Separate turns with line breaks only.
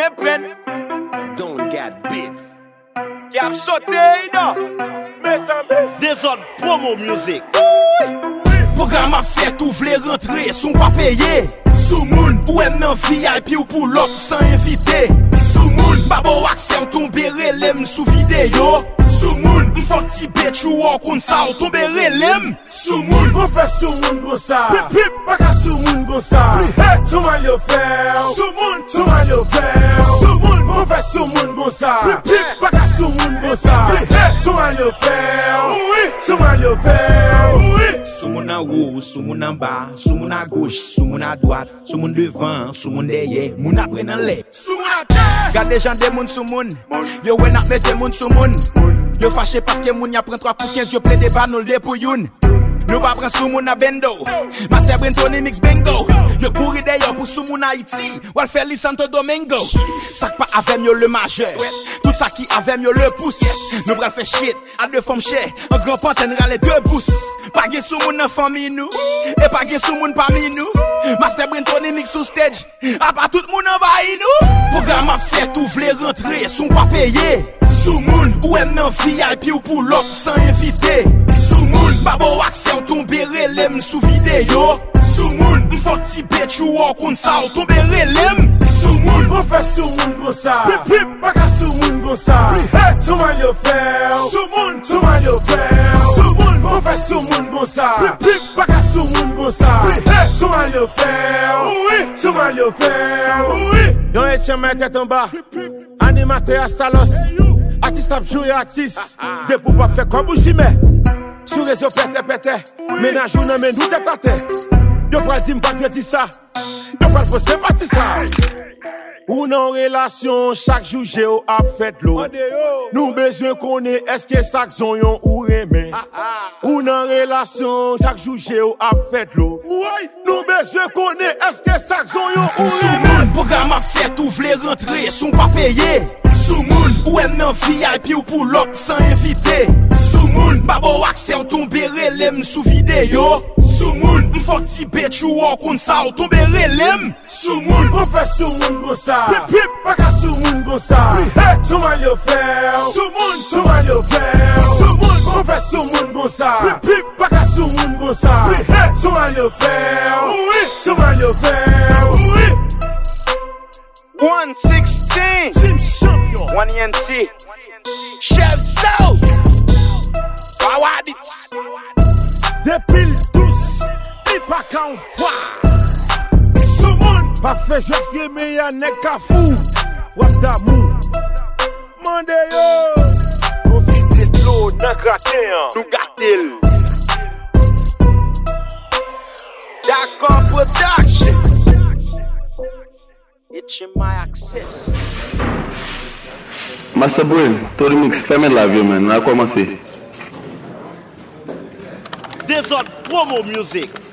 prenne.
Don't get beats.
Qui a sauté, non?
Des autres promo music. Programme a fait ou vle rentrer, sont pas payés. Sous moun, ou aime nan VIP ou pour l'op sans invité. Sous moun, babo accès tombe relem sous vidéo. Sous moun, m'fort ti bet ou on kon sa ou tombe relem.
Sous moun, on fait sous moun gon sa. Pip, pas qu'à sous moun gon sa. Sous mal yo faire. Sous mal yo faire. Sous moun, on fait sous moun gon sa. Pip, pas qu'à sous moun gon sa. Sous mal yo faire. Sous mal yo faire.
Sous moun en haut, sous moun en bas, sous moun à gauche, sous moun à droite, sous moun devant, sous moun derrière, moun après dans les.
Sous moun à terre. Gade des gens des moun sous moun. Yo wè nak mette moun sous moun. Yo fâché parce que moun y a prend 3 pour 15, yo ple de banol de pour youn. Nous pas prend sous moun à bendo. Master Brain Tony mix bingo. Yo couri d'ailleurs pour sous moun Haïti. Ou al faire li Santo Domingo. Sak pas avec yo le majeur. Tout ça qui avec yo le pouce. Nous bral fait shit à 2 femmes chères. Un grand pantin râle 2 pouces. Pas gen sous moun en famille nous. Et pas gen sous moun parmi nous. Master Brain Tony mix sous stage. A pas tout moun envahi nous. Programme a fait ou vle rentrer, sont pas payés. Sous moun, ou aime nan VIP ou pour l'op sans invité. Sous moun, babo accès ou tombe relem sous vidéo. Sous moun, m'fort ti bet ou on kon sa ou tombe relem.
Sous moun, on fait sous moun gon sa. Pip, pas qu'à sous moun gon sa. Sous mal yo faire. Sous mal yo faire. Sous moun, on fait sous moun gon sa. Pip, pas qu'à sous moun gon sa. Sous mal yo faire. Sous mal yo faire. Yon Etienne met tête en bas. Animateur à Salos. Artiste ap joué artiste. De pour pas faire comme Bouchime. Sous réseau pété. Ménage ou nan men nou tête à tête. Yo pral di m'pa dwe di ça. Yo pral poste parti ça. Ou nan relation chaque jour j'ai a fait l'eau. Nous besoin connaît est-ce que sak zon yon ou remè. Ou nan relation chaque jour j'ai a fait l'eau. Nous besoin connaît est-ce que sak zon yon ou remè.
Programme a fait ou vle rentrer, sont pas payés. Sous moun, ou aime nan VIP ou pour l'op sans invité. Sous moun, babo accès ou tombe relem sous vidéo. Sous moun, m'fort ti bet ou on kon sa ou tombe relem.
Sous moun, on fait sous moun gon sa. Pip, pas qu'à sous moun gon sa. Sous mal yo faire. Sous mal yo faire. Sous moun, on fait sous moun gon sa. Pip, pas qu'à sous moun gon sa. Sous mal yo faire. Sous mal yo faire.
116
Team champion.
1 ENT Chef Soul Power Beats
Des piles douces. Il pas qu'à voir. Sous moun, pas fait jouer mais y'a nek à fou. What d'amour. Mande yo.
Profite de l'eau nan kraken Nou gatel D'accord Production HMI Access
Master Brain, Tony Mix, fermez la vie, man. On a commencé.
Des autres promo music.